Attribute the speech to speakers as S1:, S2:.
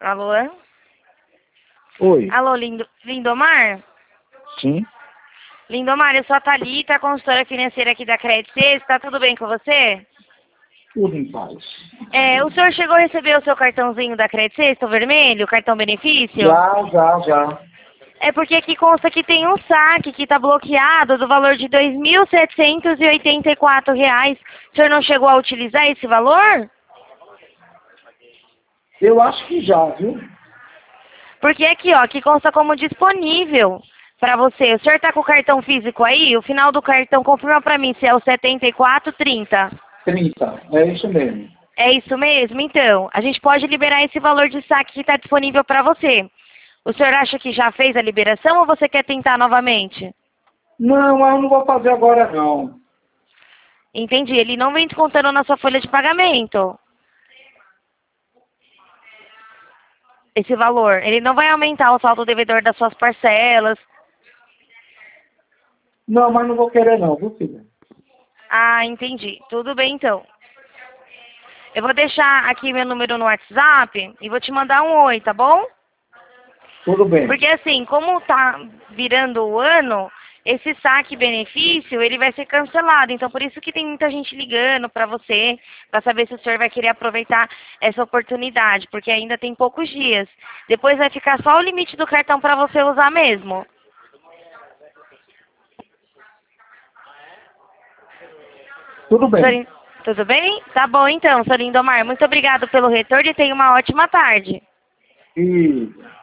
S1: Alô?
S2: Oi.
S1: Alô, Lindomar?
S2: Sim.
S1: Lindomar, eu sou a Thalita, consultora financeira aqui da Credit Suisse. Tá tudo bem com você?
S2: Tudo em paz.
S1: O senhor chegou a receber o seu cartãozinho da Credit Suisse, o vermelho, o cartão benefício?
S2: Já.
S1: É porque aqui consta que tem um saque que está bloqueado do valor de R$ 2.784. O senhor não chegou a utilizar esse valor?
S2: Eu acho que já, viu?
S1: Porque aqui, ó, que consta como disponível para você. O senhor está com o cartão físico aí? O final do cartão confirma para mim se é o 7430.
S2: 30. É isso mesmo.
S1: É isso mesmo? Então, a gente pode liberar esse valor de saque que está disponível para você. O senhor acha que já fez a liberação ou você quer tentar novamente?
S2: Não, eu não vou fazer agora não.
S1: Entendi. Ele não vem descontando na sua folha de pagamento. Esse valor. Ele não vai aumentar o saldo devedor das suas parcelas.
S2: Não, mas não vou querer não, viu, filha?
S1: Ah, entendi. Tudo bem, então. Eu vou deixar aqui meu número no WhatsApp e vou te mandar um oi, tá bom?
S2: Tudo bem.
S1: Porque assim, como tá virando o ano, esse saque benefício, ele vai ser cancelado. Então, por isso que tem muita gente ligando para você, para saber se o senhor vai querer aproveitar essa oportunidade, porque ainda tem poucos dias. Depois vai ficar só o limite do cartão para você usar mesmo.
S2: Tudo bem.
S1: Tudo bem? Tá bom então, senhor Lindomar. Muito obrigado pelo retorno e tenha uma ótima tarde.
S2: E